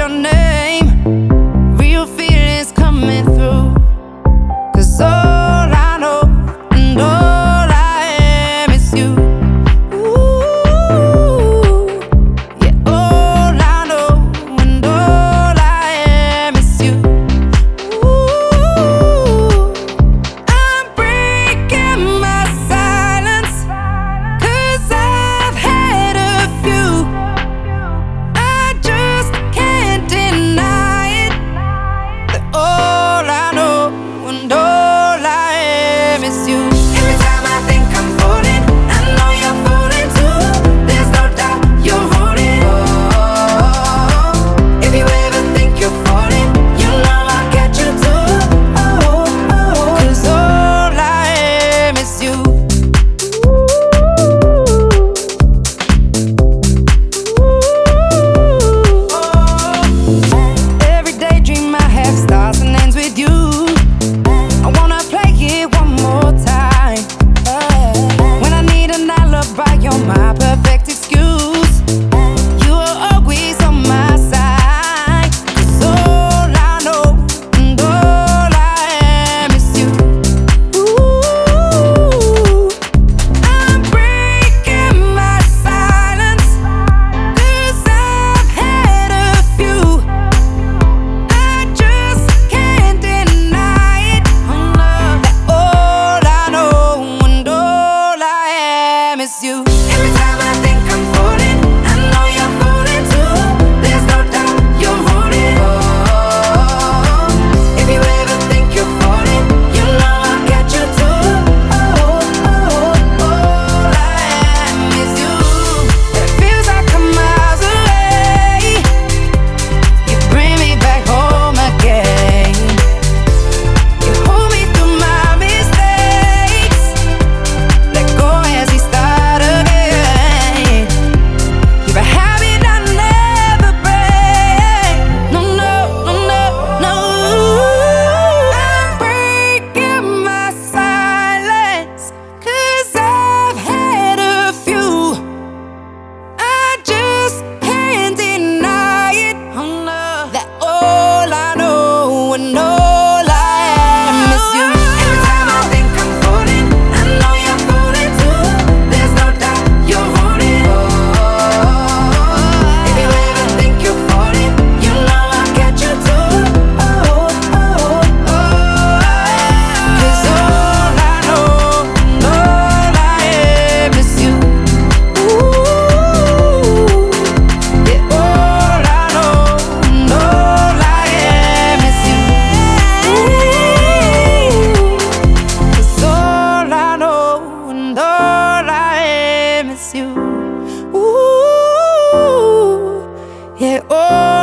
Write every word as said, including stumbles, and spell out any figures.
your name. Real feelings coming through. 'Cause all I know and all I am is you. Ooh, yeah, all I know and all I am is you. Ooh, I'm breaking my silence, 'cause I've had a few. I just can't deny it, that all I know and all I am is you. Every time I think I'm falling, I know you're falling too. There's no doubt you're falling. Oh, if you ever think you're falling, you know I'll catch you too. Oh, oh, 'cause all I am is you. Every daydream I have starts and ends with you. I wanna play it one more time. When I need an alibi, you're my perfect excuse. You are always on my side. 'Cause all I know and all I am is you. Ooh, I'm breaking my silence, 'cause I've had a few. I just can't deny it, that all I know and all I am is you. Every time I think I'm falling, I know you're falling too. There's no doubt you're falling. Oh, if you ever think you're falling, you know I'll catch you too. Oh, oh, all I am is you. It feels like I'm miles away. You bring me back home again. You hold me through my mistakes. Let go as we start again. You're a habit I never break. No, no, no, no, no. I'm breaking my silence, 'cause I've had a few. I just can't deny it, that all I know and all I am is you. Every time I think I'm falling, I know you're falling too. There's no doubt you're falling. Oh, if you ever think you're falling, you know I'll catch you too. Oh, oh, oh, 'cause all I know and all I am is you. Ooh, yeah, all I know and all I am is you. Ooh, 'cause all I know and all I am is you. Ooh, yeah, all